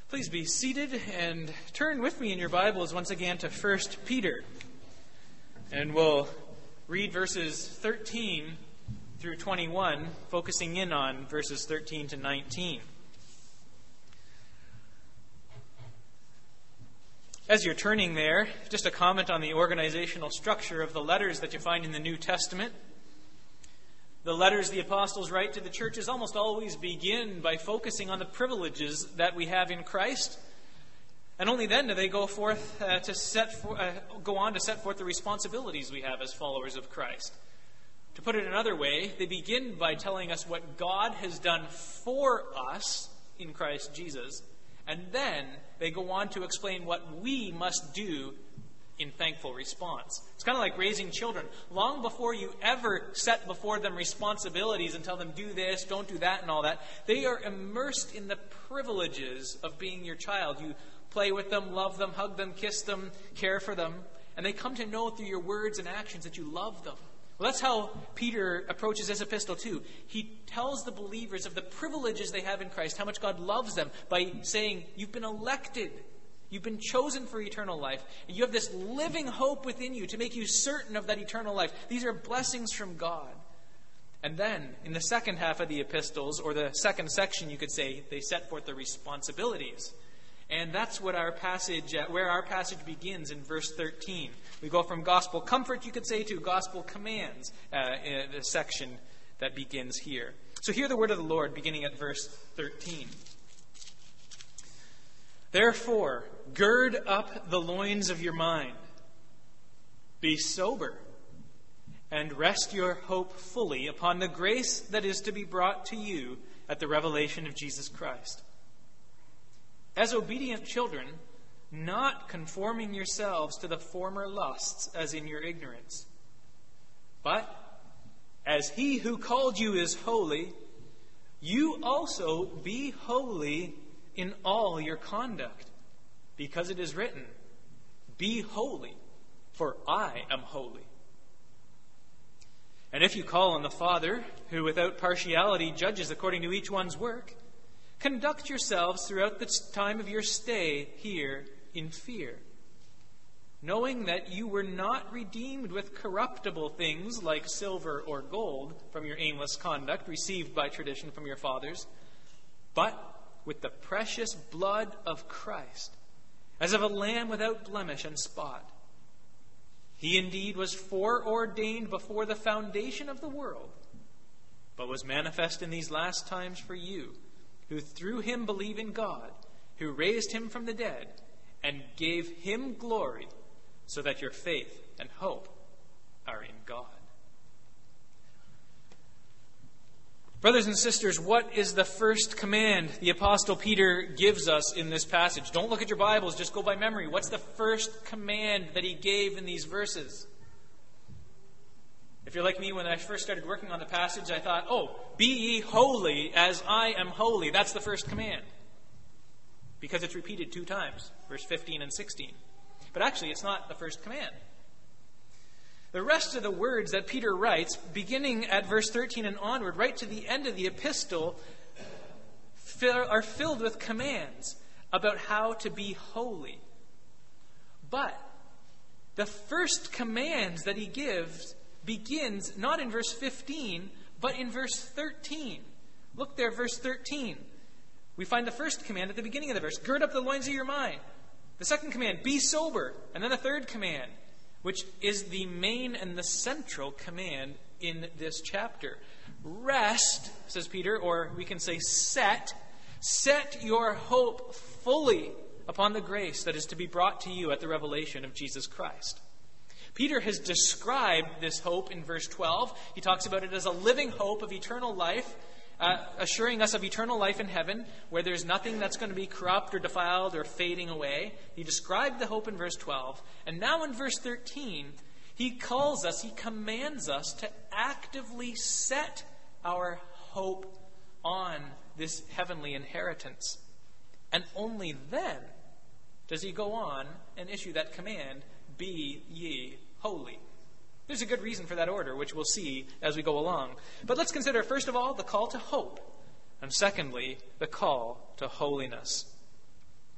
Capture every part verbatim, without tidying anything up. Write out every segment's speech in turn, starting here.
Please be seated and turn with me in your Bibles once again to First Peter. And we'll read verses thirteen through twenty-one, focusing in on verses thirteen to nineteen. As you're turning there, just a comment on the organizational structure of the letters that you find in the New Testament. The letters the apostles write to the churches almost always begin by focusing on the privileges that we have in Christ. And only then do they go forth uh, to set for, uh, go on to set forth the responsibilities we have as followers of Christ. To put it another way, they begin by telling us what God has done for us in Christ Jesus, and then they go on to explain what we must do in thankful response. It's kind of like raising children. Long before you ever set before them responsibilities and tell them, do this, don't do that, and all that, they are immersed in the privileges of being your child. You play with them, love them, hug them, kiss them, care for them, and they come to know through your words and actions that you love them. Well, that's how Peter approaches this epistle too. He tells the believers of the privileges they have in Christ, how much God loves them, by saying, you've been elected. You've been chosen for eternal life. And you have this living hope within you to make you certain of that eternal life. These are blessings from God. And then, in the second half of the epistles, or the second section, you could say, they set forth the responsibilities. And that's what our passage, uh, where our passage begins in verse thirteen. We go from gospel comfort, you could say, to gospel commands, uh, in the section that begins here. So hear the word of the Lord beginning at verse thirteen. Therefore, gird up the loins of your mind. Be sober, and rest your hope fully upon the grace that is to be brought to you at the revelation of Jesus Christ. As obedient children, not conforming yourselves to the former lusts as in your ignorance, but as he who called you is holy, you also be holy in all your conduct, because it is written, be holy, for I am holy. And if you call on the Father, who without partiality judges according to each one's work, conduct yourselves throughout the time of your stay here in fear, knowing that you were not redeemed with corruptible things like silver or gold from your aimless conduct received by tradition from your fathers, but with the precious blood of Christ, as of a lamb without blemish and spot. He indeed was foreordained before the foundation of the world, but was manifest in these last times for you, who through him believe in God, who raised him from the dead, and gave him glory, so that your faith and hope are in God. Brothers and sisters, what is the first command the Apostle Peter gives us in this passage? Don't look at your Bibles, just go by memory. What's the first command that he gave in these verses? If you're like me, when I first started working on the passage, I thought, oh, be ye holy as I am holy. That's the first command. Because it's repeated two times, verse fifteen and sixteen. But actually, it's not the first command. The rest of the words that Peter writes, beginning at verse thirteen and onward, right to the end of the epistle, are filled with commands about how to be holy. But the first commands that he gives begins not in verse fifteen, but in verse thirteen. Look there, verse thirteen. We find the first command at the beginning of the verse. Gird up the loins of your mind. The second command, be sober. And then the third command, which is the main and the central command in this chapter. Rest, says Peter, or we can say set, set your hope fully upon the grace that is to be brought to you at the revelation of Jesus Christ. Peter has described this hope in verse twelve. He talks about it as a living hope of eternal life, uh, assuring us of eternal life in heaven, where there's nothing that's going to be corrupt or defiled or fading away. He described the hope in verse twelve. And now in verse thirteen, he calls us, he commands us to actively set our hope on this heavenly inheritance. And only then does he go on and issue that command, be ye holy. There's a good reason for that order, which we'll see as we go along. But let's consider, first of all, the call to hope. And secondly, the call to holiness.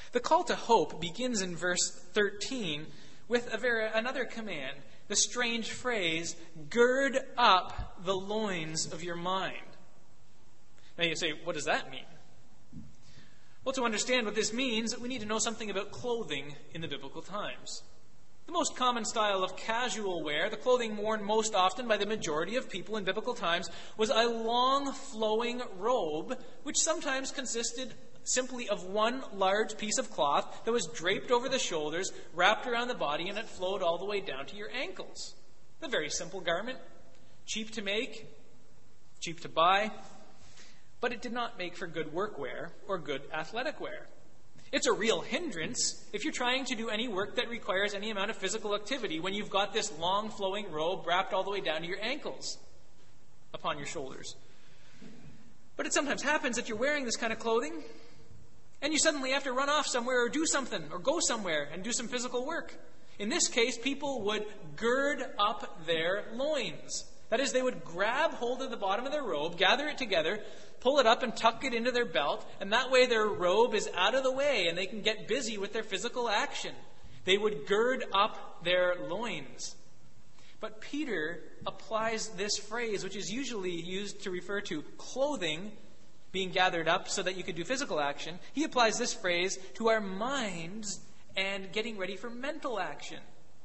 The call to hope begins in verse thirteen with a very, another command, the strange phrase, gird up the loins of your mind. Now you say, what does that mean? Well, to understand what this means, we need to know something about clothing in the biblical times. The most common style of casual wear, the clothing worn most often by the majority of people in biblical times, was a long flowing robe, which sometimes consisted simply of one large piece of cloth that was draped over the shoulders, wrapped around the body, and it flowed all the way down to your ankles. A very simple garment, cheap to make, cheap to buy, but it did not make for good workwear or good athletic wear. It's a real hindrance if you're trying to do any work that requires any amount of physical activity when you've got this long flowing robe wrapped all the way down to your ankles upon your shoulders. But it sometimes happens that you're wearing this kind of clothing and you suddenly have to run off somewhere or do something or go somewhere and do some physical work. In this case, people would gird up their loins. That is, they would grab hold of the bottom of their robe, gather it together, pull it up and tuck it into their belt, and that way their robe is out of the way and they can get busy with their physical action. They would gird up their loins. But Peter applies this phrase, which is usually used to refer to clothing being gathered up so that you could do physical action. He applies this phrase to our minds and getting ready for mental action.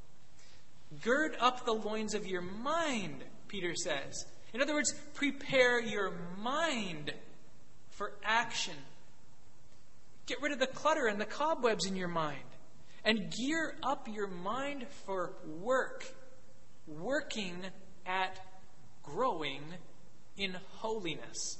Gird up the loins of your mind, Peter says. In other words, prepare your mind for action. Get rid of the clutter and the cobwebs in your mind. And gear up your mind for work. Working at growing in holiness.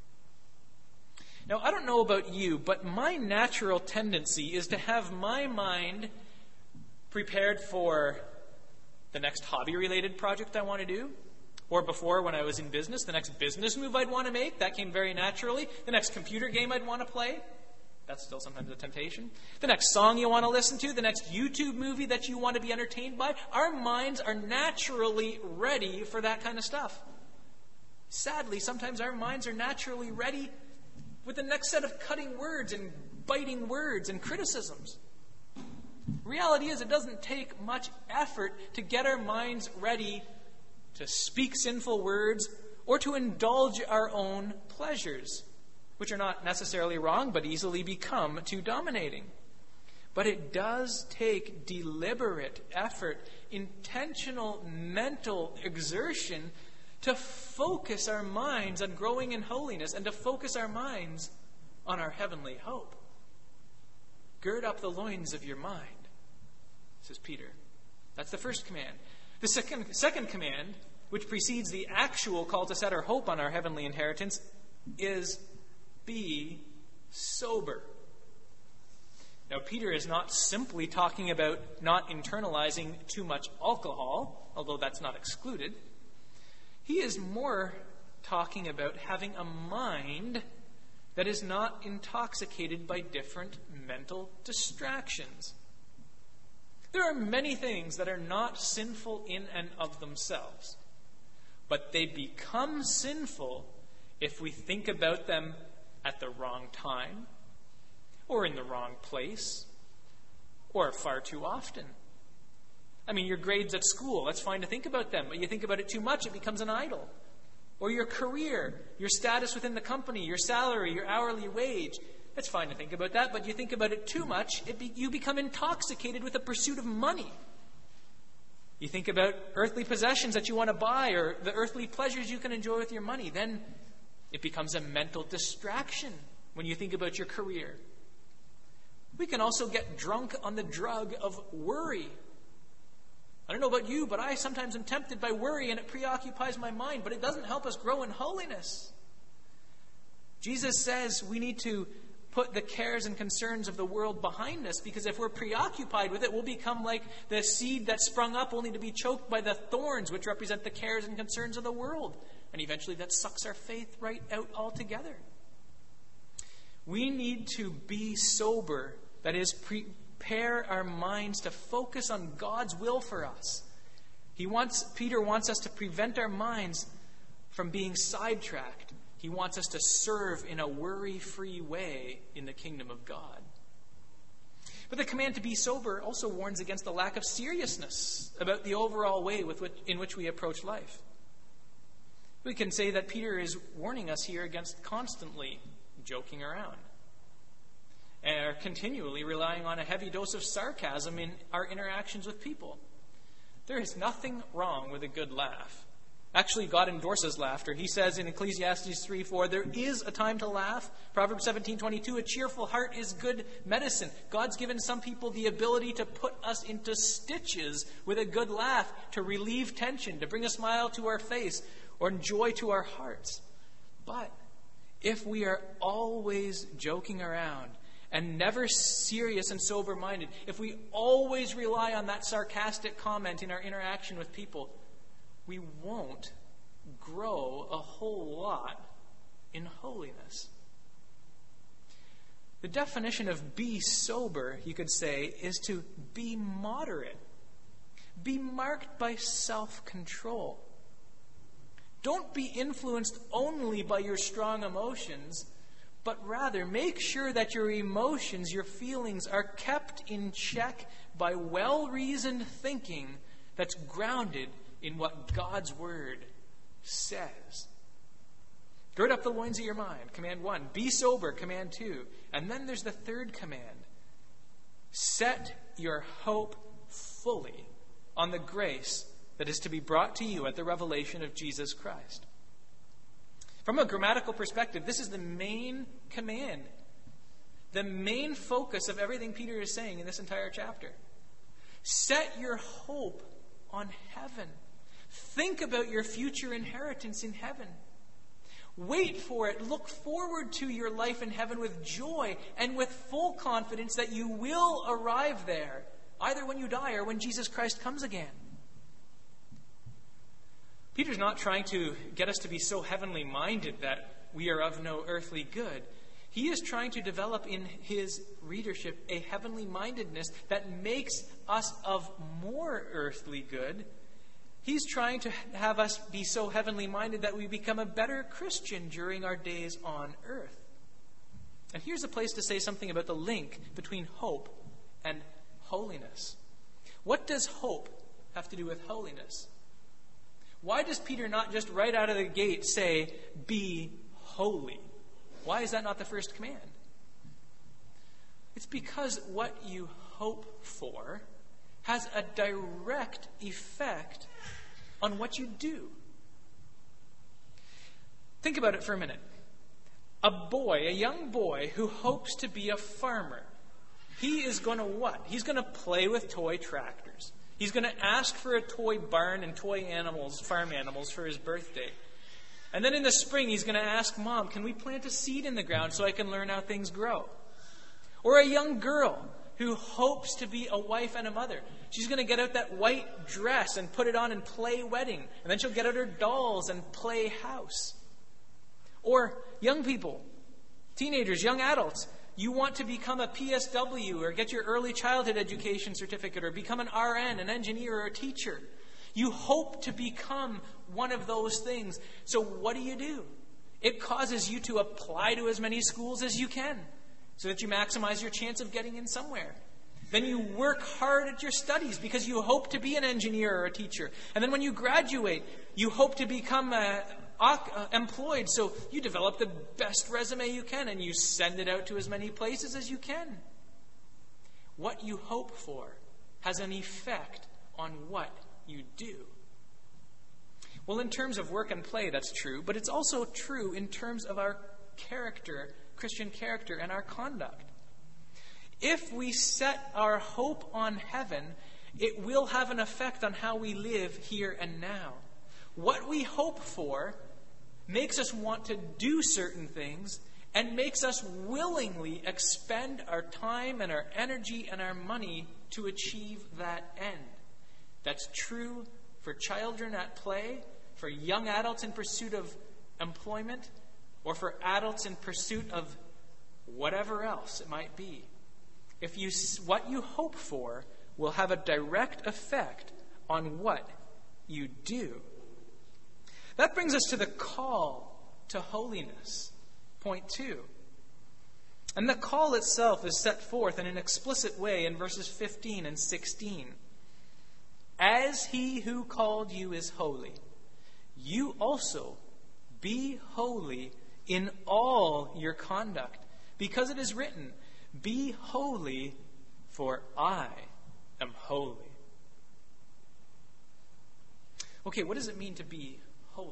Now, I don't know about you, but my natural tendency is to have my mind prepared for the next hobby-related project I want to do. Or before, when I was in business, the next business move I'd want to make. That came very naturally. The next computer game I'd want to play. That's still sometimes a temptation. The next song you want to listen to. The next YouTube movie that you want to be entertained by. Our minds are naturally ready for that kind of stuff. Sadly, sometimes our minds are naturally ready with the next set of cutting words and biting words and criticisms. Reality is, it doesn't take much effort to get our minds ready to speak sinful words or to indulge our own pleasures, which are not necessarily wrong, but easily become too dominating. But it does take deliberate effort, intentional mental exertion to focus our minds on growing in holiness and to focus our minds on our heavenly hope. Gird up the loins of your mind, says Peter. That's the first command. The second, second command, which precedes the actual call to set our hope on our heavenly inheritance, is be sober. Now, Peter is not simply talking about not internalizing too much alcohol, although that's not excluded. He is more talking about having a mind that is not intoxicated by different mental distractions. There are many things that are not sinful in and of themselves, but they become sinful if we think about them at the wrong time, or in the wrong place, or far too often. I mean, your grades at school, that's fine to think about them, but you think about it too much, it becomes an idol. Or your career, your status within the company, your salary, your hourly wage. It's fine to think about that, but you think about it too much, it be, you become intoxicated with the pursuit of money. You think about earthly possessions that you want to buy or the earthly pleasures you can enjoy with your money. Then it becomes a mental distraction when you think about your career. We can also get drunk on the drug of worry. I don't know about you, but I sometimes am tempted by worry and it preoccupies my mind, but it doesn't help us grow in holiness. Jesus says we need to put the cares and concerns of the world behind us, because if we're preoccupied with it, we'll become like the seed that sprung up only to be choked by the thorns, which represent the cares and concerns of the world. And eventually that sucks our faith right out altogether. We need to be sober, that is, prepare our minds to focus on God's will for us. He wants, Peter wants us to prevent our minds from being sidetracked. He wants us to serve in a worry-free way in the kingdom of God. But the command to be sober also warns against the lack of seriousness about the overall way with which, in which we approach life. We can say that Peter is warning us here against constantly joking around and continually relying on a heavy dose of sarcasm in our interactions with people. There is nothing wrong with a good laugh. Actually, God endorses laughter. He says in Ecclesiastes three four, there is a time to laugh. Proverbs seventeen twenty-two, a cheerful heart is good medicine. God's given some people the ability to put us into stitches with a good laugh, to relieve tension, to bring a smile to our face or joy to our hearts. But if we are always joking around and never serious and sober-minded, if we always rely on that sarcastic comment in our interaction with people, we won't grow a whole lot in holiness. The definition of be sober, you could say, is to be moderate. Be marked by self-control. Don't be influenced only by your strong emotions, but rather make sure that your emotions, your feelings, are kept in check by well-reasoned thinking that's grounded in what God's Word says. Gird up the loins of your mind, command one. Be sober, command two. And then there's the third command. Set your hope fully on the grace that is to be brought to you at the revelation of Jesus Christ. From a grammatical perspective, this is the main command, the main focus of everything Peter is saying in this entire chapter. Set your hope on heaven. Think about your future inheritance in heaven. Wait for it. Look forward to your life in heaven with joy and with full confidence that you will arrive there, either when you die or when Jesus Christ comes again. Peter's not trying to get us to be so heavenly minded that we are of no earthly good. He is trying to develop in his readership a heavenly mindedness that makes us of more earthly good. He's trying to have us be so heavenly minded that we become a better Christian during our days on earth. And here's a place to say something about the link between hope and holiness. What does hope have to do with holiness? Why does Peter not just right out of the gate say, be holy? Why is that not the first command? It's because what you hope for has a direct effect on what you do. Think about it for a minute. A boy, a young boy who hopes to be a farmer, he is going to what? He's going to play with toy tractors. He's going to ask for a toy barn and toy animals, farm animals, for his birthday. And then in the spring, he's going to ask Mom, can we plant a seed in the ground so I can learn how things grow? Or a young girl who hopes to be a wife and a mother. She's going to get out that white dress and put it on and play wedding. And then she'll get out her dolls and play house. Or young people, teenagers, young adults. You want to become a P S W or get your early childhood education certificate or become an R N, an engineer, or a teacher. You hope to become one of those things. So what do you do? It causes you to apply to as many schools as you can so that you maximize your chance of getting in somewhere. Then you work hard at your studies because you hope to be an engineer or a teacher. And then when you graduate, you hope to become a Uh, employed, so you develop the best resume you can and you send it out to as many places as you can. What you hope for has an effect on what you do. Well, in terms of work and play, that's true, but it's also true in terms of our character, Christian character, and our conduct. If we set our hope on heaven, it will have an effect on how we live here and now. What we hope for makes us want to do certain things and makes us willingly expend our time and our energy and our money to achieve that end. That's true for children at play, for young adults in pursuit of employment, or for adults in pursuit of whatever else it might be. If you, what you hope for will have a direct effect on what you do. That brings us to the call to holiness. Point two. And the call itself is set forth in an explicit way in verses fifteen and sixteen. As he who called you is holy, you also be holy in all your conduct, because it is written, be holy, for I am holy. Okay, what does it mean to be holy?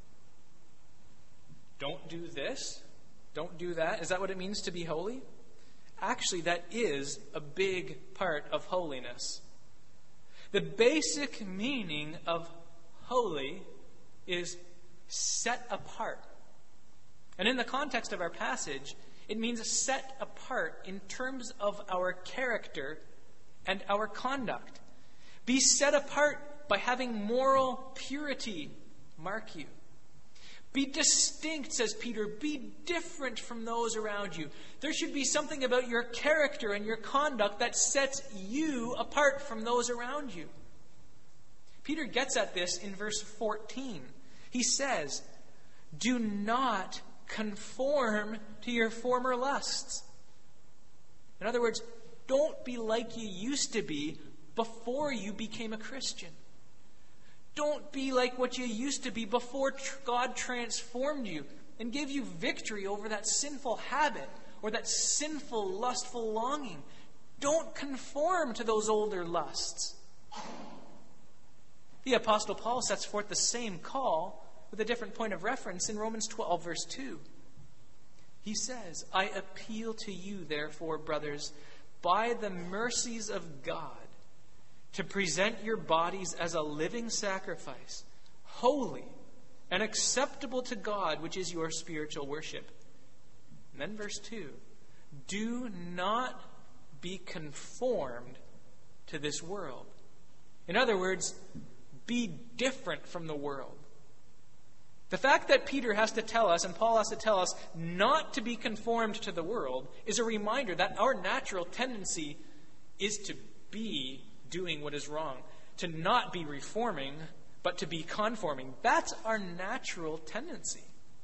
Don't do this. Don't do that. Is that what it means to be holy? Actually, that is a big part of holiness. The basic meaning of holy is set apart. And in the context of our passage, it means set apart in terms of our character and our conduct. Be set apart by having moral purity mark you. Be distinct, says Peter. Be different from those around you. There should be something about your character and your conduct that sets you apart from those around you. Peter gets at this in verse fourteen. He says, do not conform to your former lusts. In other words, don't be like you used to be before you became a Christian. Don't be like what you used to be before tr- God transformed you and gave you victory over that sinful habit or that sinful, lustful longing. Don't conform to those older lusts. The Apostle Paul sets forth the same call with a different point of reference in Romans twelve, verse two. He says, I appeal to you, therefore, brothers, by the mercies of God, to present your bodies as a living sacrifice, holy and acceptable to God, which is your spiritual worship. And then verse two, do not be conformed to this world. In other words, be different from the world. The fact that Peter has to tell us, and Paul has to tell us, not to be conformed to the world is a reminder that our natural tendency is to be doing what is wrong, to not be reforming, but to be conforming. That's our natural tendency.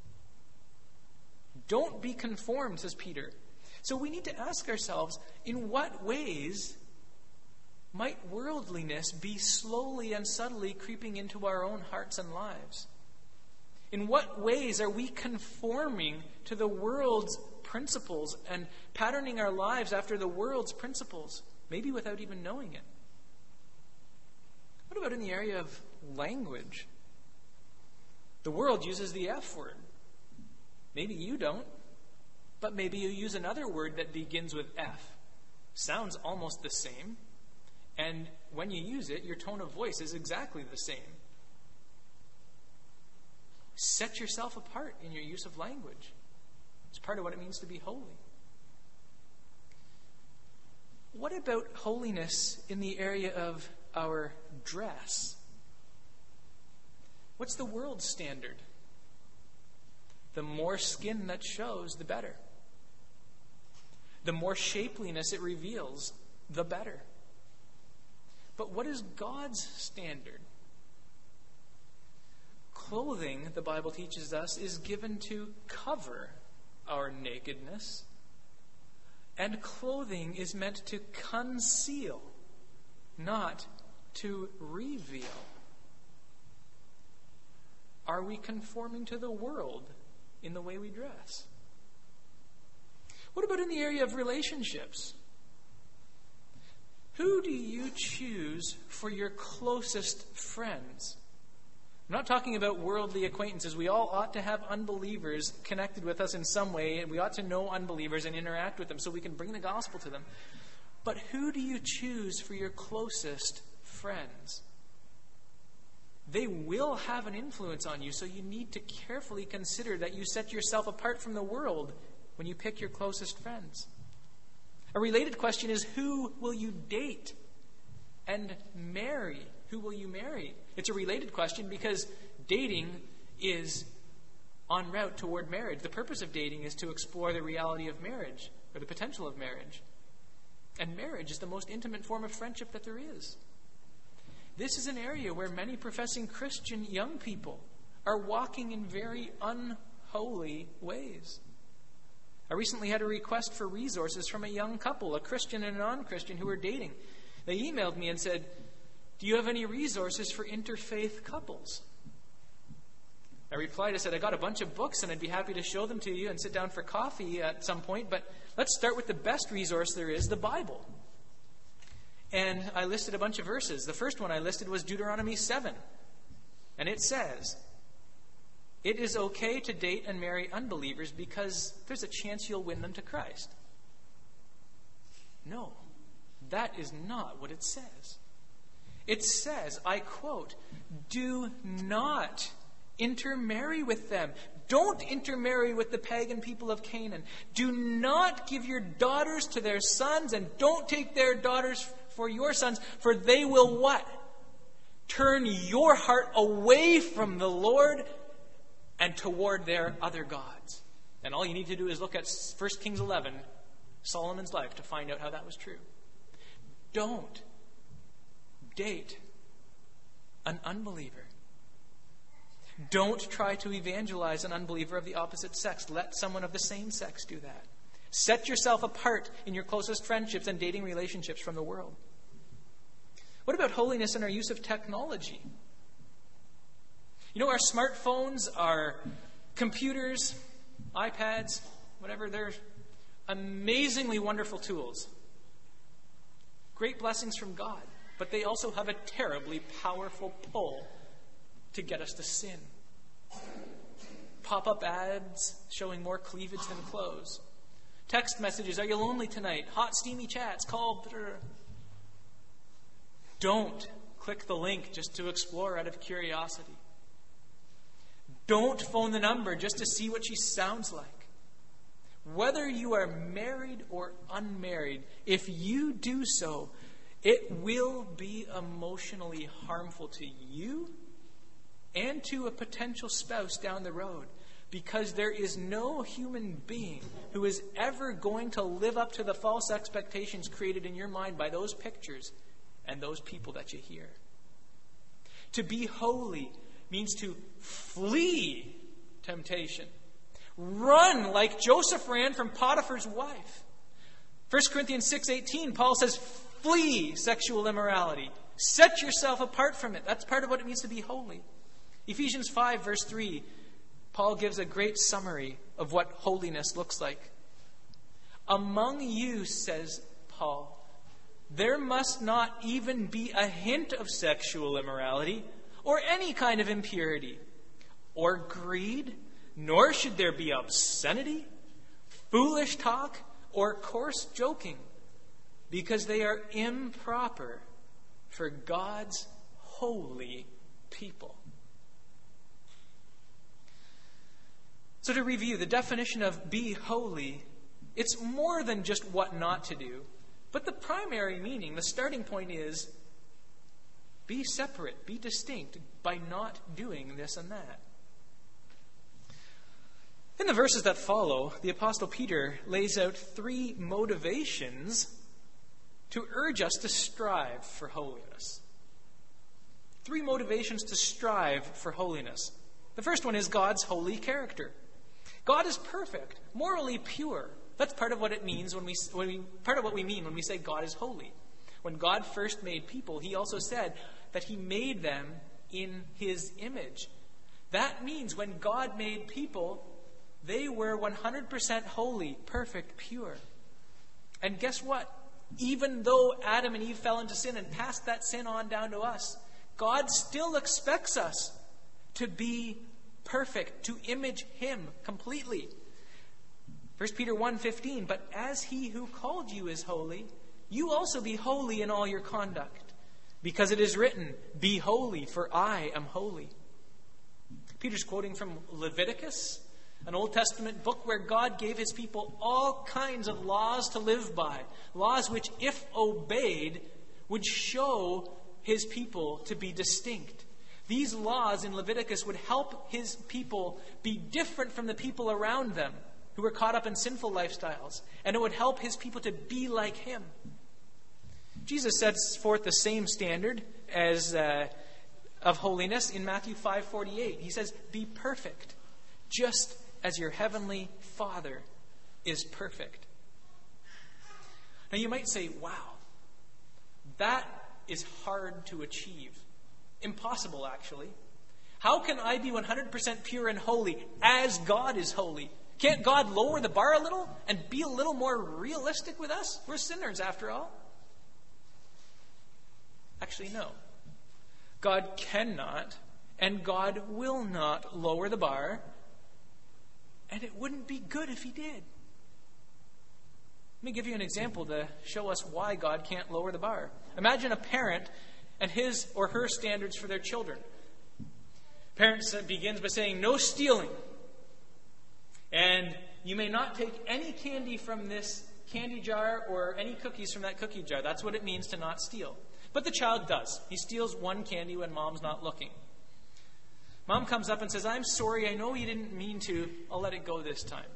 Don't be conformed, says Peter. So we need to ask ourselves, in what ways might worldliness be slowly and subtly creeping into our own hearts and lives? In what ways are we conforming to the world's principles and patterning our lives after the world's principles, maybe without even knowing it? What about in the area of language? The world uses the F word. Maybe you don't, but maybe you use another word that begins with F. Sounds almost the same, and when you use it, your tone of voice is exactly the same. Set yourself apart in your use of language. It's part of what it means to be holy. What about holiness in the area of our dress? What's the world's standard? The more skin that shows, the better. The more shapeliness it reveals, the better. But what is God's standard? Clothing, the Bible teaches us, is given to cover our nakedness. And clothing is meant to conceal, not to reveal. Are we conforming to the world in the way we dress? What about in the area of relationships? Who do you choose for your closest friends? I'm not talking about worldly acquaintances. We all ought to have unbelievers connected with us in some way, and we ought to know unbelievers and interact with them so we can bring the gospel to them. But who do you choose for your closest friends? They will have an influence on you, so you need to carefully consider that you set yourself apart from the world when you pick your closest friends. A related question is, who will you date and marry? Who will you marry? It's a related question because dating is en route toward marriage. The purpose of dating is to explore the reality of marriage or the potential of marriage. And marriage is the most intimate form of friendship that there is. This is an area where many professing Christian young people are walking in very unholy ways. I recently had a request for resources from a young couple, a Christian and a non-Christian, who were dating. They emailed me and said, "Do you have any resources for interfaith couples?" I replied, I said, "I got a bunch of books and I'd be happy to show them to you and sit down for coffee at some point, but let's start with the best resource there is, the Bible." And I listed a bunch of verses. The first one I listed was Deuteronomy seven. And it says, "It is okay to date and marry unbelievers because there's a chance you'll win them to Christ." No, that is not what it says. It says, I quote, "Do not intermarry with them. Don't intermarry with the pagan people of Canaan. Do not give your daughters to their sons, and don't take their daughters for your sons, for they will" what? "Turn your heart away from the Lord and toward their other gods." And all you need to do is look at First Kings eleven, Solomon's life, to find out how that was true. Don't date an unbeliever. Don't try to evangelize an unbeliever of the opposite sex. Let someone of the same sex do that. Set yourself apart in your closest friendships and dating relationships from the world. What about holiness and our use of technology? You know, our smartphones, our computers, iPads, whatever, they're amazingly wonderful tools. Great blessings from God. But they also have a terribly powerful pull to get us to sin. Pop-up ads showing more cleavage than clothes. Text messages, "Are you lonely tonight?" Hot, steamy chats, call. Don't click the link just to explore out of curiosity. Don't phone the number just to see what she sounds like. Whether you are married or unmarried, if you do so, it will be emotionally harmful to you and to a potential spouse down the road, because there is no human being who is ever going to live up to the false expectations created in your mind by those pictures and those people that you hear. To be holy means to flee temptation. Run like Joseph ran from Potiphar's wife. First Corinthians six eighteen, Paul says, "Flee sexual immorality. Set yourself apart from it." That's part of what it means to be holy. Ephesians five, verse three, Paul gives a great summary of what holiness looks like. "Among you," says Paul, "there must not even be a hint of sexual immorality or any kind of impurity or greed, nor should there be obscenity, foolish talk, or coarse joking, because they are improper for God's holy people." So to review, the definition of be holy, it's more than just what not to do. But the primary meaning, the starting point is be separate, be distinct by not doing this and that. In the verses that follow, the Apostle Peter lays out three motivations to urge us to strive for holiness. Three motivations to strive for holiness. The first one is God's holy character. God is perfect, morally pure. That's part of what it means when we, when we part of what we mean when we say God is holy. When God first made people, he also said that he made them in his image. That means when God made people, they were one hundred percent holy, perfect, pure. And guess what? Even though Adam and Eve fell into sin and passed that sin on down to us, God still expects us to be perfect, to image him completely. First Peter one fifteen, "But as he who called you is holy, you also be holy in all your conduct, because it is written, 'Be holy, for I am holy.'" Peter's quoting from Leviticus, an Old Testament book where God gave his people all kinds of laws to live by. Laws which, if obeyed, would show his people to be distinct. These laws in Leviticus would help his people be different from the people around them who were caught up in sinful lifestyles. And it would help his people to be like him. Jesus sets forth the same standard as uh, of holiness in Matthew five forty-eight. He says, "Be perfect, just as your heavenly Father is perfect. Now you might say, wow, that is hard to achieve. Impossible, actually. How can I be one hundred percent pure and holy as God is holy? Can't God lower the bar a little and be a little more realistic with us? We're sinners, after all. Actually, no. God cannot and God will not lower the bar, and it wouldn't be good if he did. Let me give you an example to show us why God can't lower the bar. Imagine a parent and his or her standards for their children. Parents begins by saying, no stealing. And you may not take any candy from this candy jar or any cookies from that cookie jar. That's what it means to not steal. But the child does. He steals one candy when mom's not looking. Mom comes up and says, I'm sorry, I know you didn't mean to. I'll let it go this time.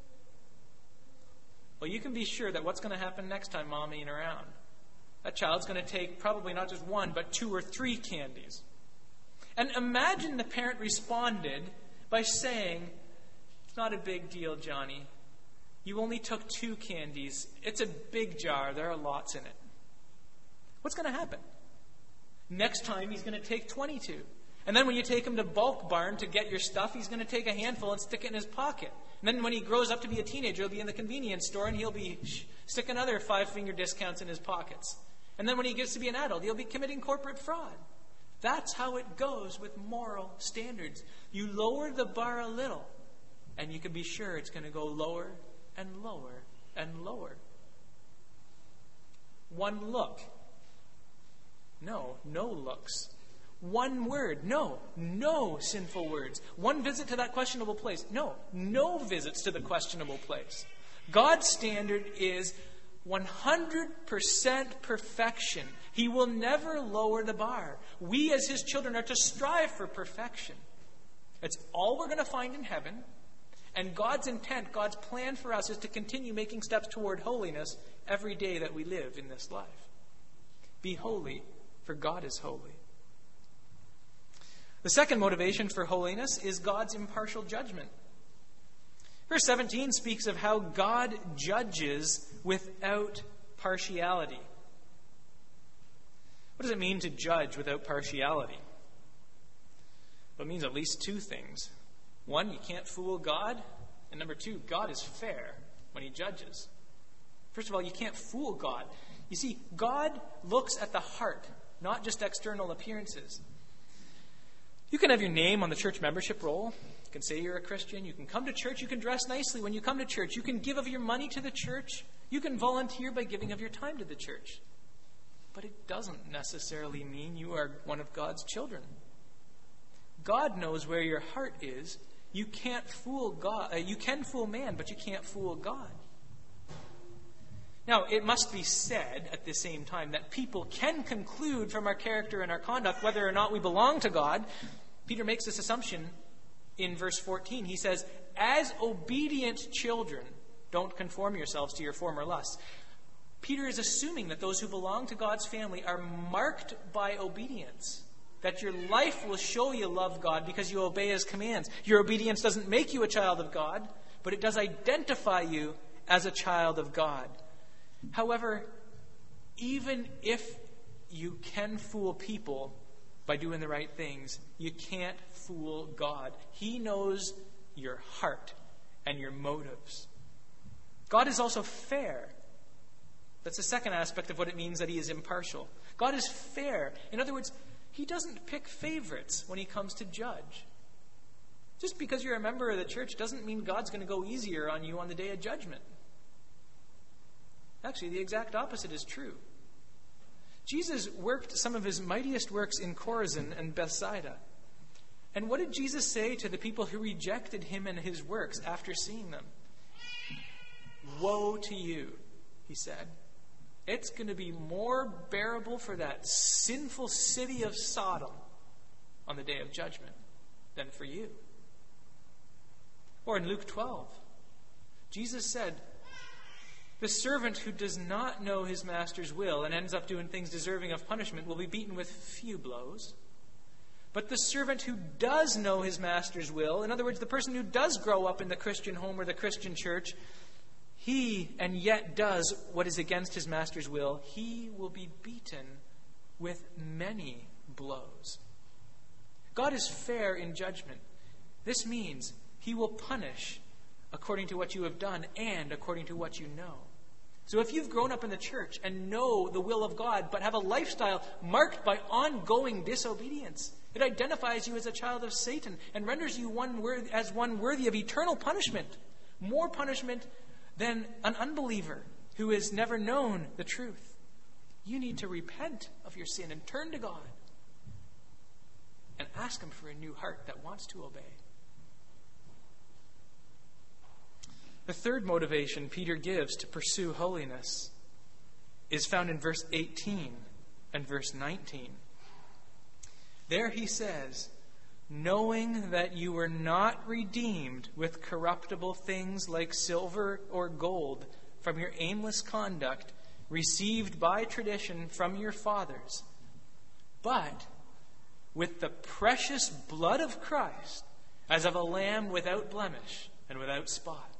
Well, you can be sure that what's going to happen next time mom ain't around. That child's going to take probably not just one, but two or three candies. And imagine the parent responded by saying, it's not a big deal, Johnny. You only took two candies. It's a big jar. There are lots in it. What's going to happen? Next time he's going to take twenty-two. And then when you take him to Bulk Barn to get your stuff, he's going to take a handful and stick it in his pocket. And then when he grows up to be a teenager, he'll be in the convenience store and he'll be sh- sticking other five-finger discounts in his pockets. And then when he gets to be an adult, he'll be committing corporate fraud. That's how it goes with moral standards. You lower the bar a little, and you can be sure it's going to go lower and lower and lower. One look. No, no looks. One word. No, no sinful words. One visit to that questionable place. No, no visits to the questionable place. God's standard is one hundred percent perfection. He will never lower the bar. We as his children are to strive for perfection. It's all we're going to find in heaven. And God's intent, God's plan for us is to continue making steps toward holiness every day that we live in this life. Be holy, for God is holy. The second motivation for holiness is God's impartial judgment. Verse seventeen speaks of how God judges without partiality. What does it mean to judge without partiality? Well, it means at least two things. One, you can't fool God. And number two, God is fair when he judges. First of all, you can't fool God. You see, God looks at the heart, not just external appearances. You can have your name on the church membership roll. You can say you're a Christian. You can come to church. You can dress nicely when you come to church. You can give of your money to the church. You can volunteer by giving of your time to the church. But it doesn't necessarily mean you are one of God's children. God knows where your heart is. You can't fool God. Uh, you can fool man, but you can't fool God. Now, it must be said at the same time that people can conclude from our character and our conduct whether or not we belong to God. Peter makes this assumption in verse fourteen. He says, as obedient children, don't conform yourselves to your former lusts. Peter is assuming that those who belong to God's family are marked by obedience. That your life will show you love God because you obey his commands. Your obedience doesn't make you a child of God, but it does identify you as a child of God. However, even if you can fool people by doing the right things, you can't fool God. He knows your heart and your motives. God is also fair. That's the second aspect of what it means that he is impartial. God is fair. In other words, he doesn't pick favorites when he comes to judge. Just because you're a member of the church doesn't mean God's going to go easier on you on the day of judgment. Actually, the exact opposite is true. Jesus worked some of his mightiest works in Chorazin and Bethsaida. And what did Jesus say to the people who rejected him and his works after seeing them? Woe to you, he said. It's going to be more bearable for that sinful city of Sodom on the day of judgment than for you. Or in Luke twelve, Jesus said, the servant who does not know his master's will and ends up doing things deserving of punishment will be beaten with few blows. But the servant who does know his master's will, in other words, the person who does grow up in the Christian home or the Christian church, he and yet does what is against his master's will, he will be beaten with many blows. God is fair in judgment. This means he will punish according to what you have done and according to what you know. So if you've grown up in the church and know the will of God, but have a lifestyle marked by ongoing disobedience, it identifies you as a child of Satan and renders you one worthy, as one worthy of eternal punishment, more punishment than an unbeliever who has never known the truth. You need to repent of your sin and turn to God and ask him for a new heart that wants to obey. The third motivation Peter gives to pursue holiness is found in verse eighteen and verse nineteen. There he says, knowing that you were not redeemed with corruptible things like silver or gold from your aimless conduct received by tradition from your fathers, but with the precious blood of Christ, as of a lamb without blemish and without spot.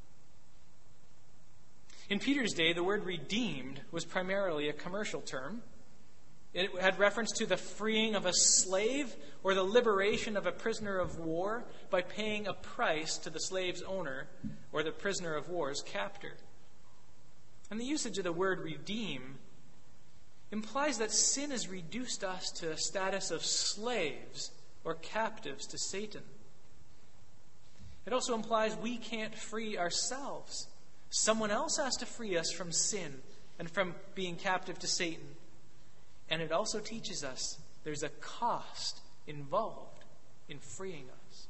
In Peter's day, the word redeemed was primarily a commercial term. It had reference to the freeing of a slave or the liberation of a prisoner of war by paying a price to the slave's owner or the prisoner of war's captor. And the usage of the word redeem implies that sin has reduced us to a status of slaves or captives to Satan. It also implies we can't free ourselves. Someone else has to free us from sin and from being captive to Satan. And it also teaches us there's a cost involved in freeing us.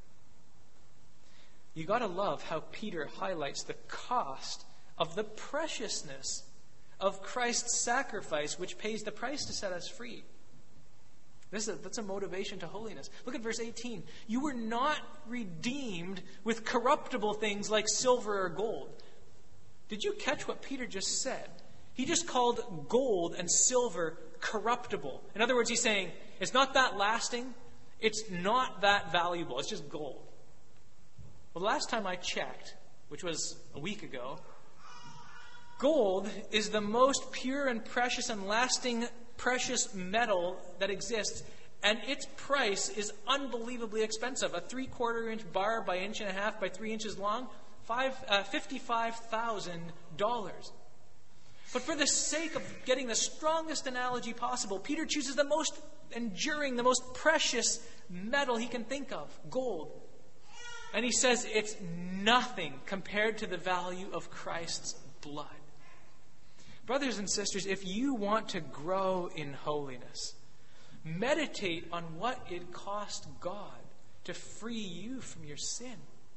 You got to love how Peter highlights the cost of the preciousness of Christ's sacrifice, which pays the price to set us free. This is a, that's a motivation to holiness. Look at verse eighteen. You were not redeemed with corruptible things like silver or gold. Did you catch what Peter just said? He just called gold and silver corruptible. In other words, he's saying, it's not that lasting. It's not that valuable. It's just gold. Well, the last time I checked, which was a week ago, gold is the most pure and precious and lasting precious metal that exists, and its price is unbelievably expensive. A three-quarter inch bar by inch and a half by three inches long, five, uh, fifty-five thousand dollars. But for the sake of getting the strongest analogy possible, Peter chooses the most enduring, the most precious metal he can think of, gold. And he says it's nothing compared to the value of Christ's blood. Brothers and sisters, if you want to grow in holiness, meditate on what it cost God to free you from your sin.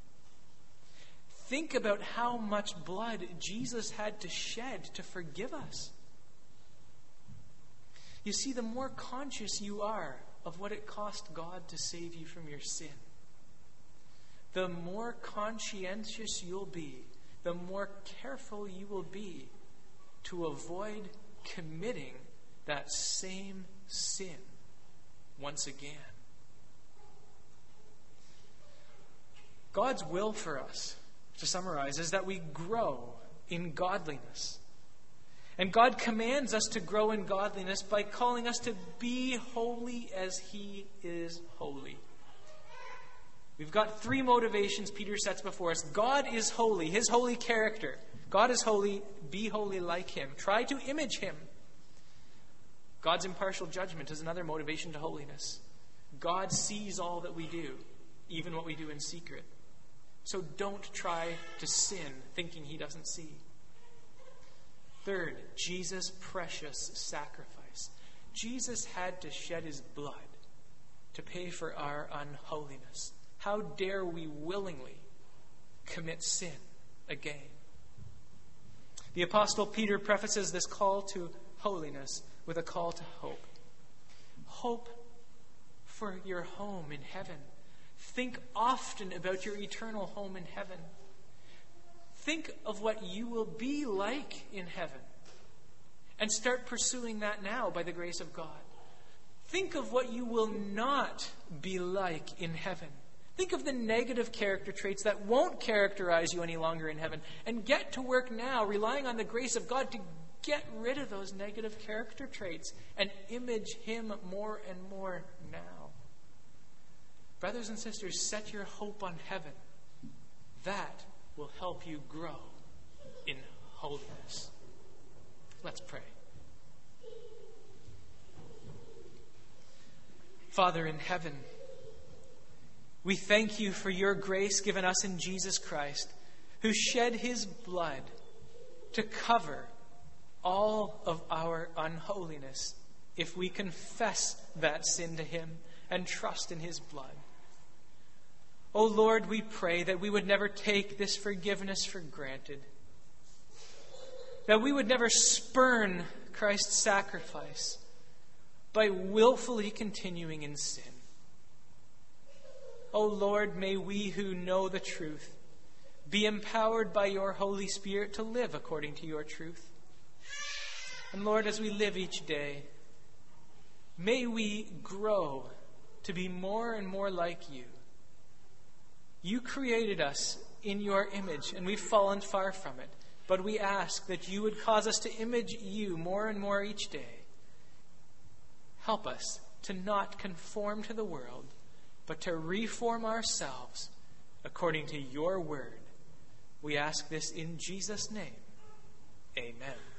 Think about how much blood Jesus had to shed to forgive us. You see, the more conscious you are of what it cost God to save you from your sin, the more conscientious you'll be, the more careful you will be to avoid committing that same sin once again. God's will for us, to summarize, is that we grow in godliness. And God commands us to grow in godliness by calling us to be holy as He is holy. We've got three motivations Peter sets before us. God is holy, His holy character. God is holy, be holy like Him. Try to image Him. God's impartial judgment is another motivation to holiness. God sees all that we do, even what we do in secret. So don't try to sin thinking He doesn't see. Third, Jesus' precious sacrifice. Jesus had to shed His blood to pay for our unholiness. How dare we willingly commit sin again? The Apostle Peter prefaces this call to holiness with a call to hope. Hope for your home in heaven. Think often about your eternal home in heaven. Think of what you will be like in heaven. And start pursuing that now by the grace of God. Think of what you will not be like in heaven. Think of the negative character traits that won't characterize you any longer in heaven, and get to work now, relying on the grace of God to get rid of those negative character traits and image him more and more now. Brothers and sisters, set your hope on heaven. That will help you grow in holiness. Let's pray. Father in heaven, we thank you for your grace given us in Jesus Christ, who shed his blood to cover all of our unholiness if we confess that sin to him and trust in his blood. O Lord, we pray that we would never take this forgiveness for granted, that we would never spurn Christ's sacrifice by willfully continuing in sin. O Lord, may we who know the truth be empowered by your Holy Spirit to live according to your truth. And Lord, as we live each day, may we grow to be more and more like you. You created us in your image, and we've fallen far from it. But we ask that you would cause us to image you more and more each day. Help us to not conform to the world, but to reform ourselves according to your word. We ask this in Jesus' name. Amen.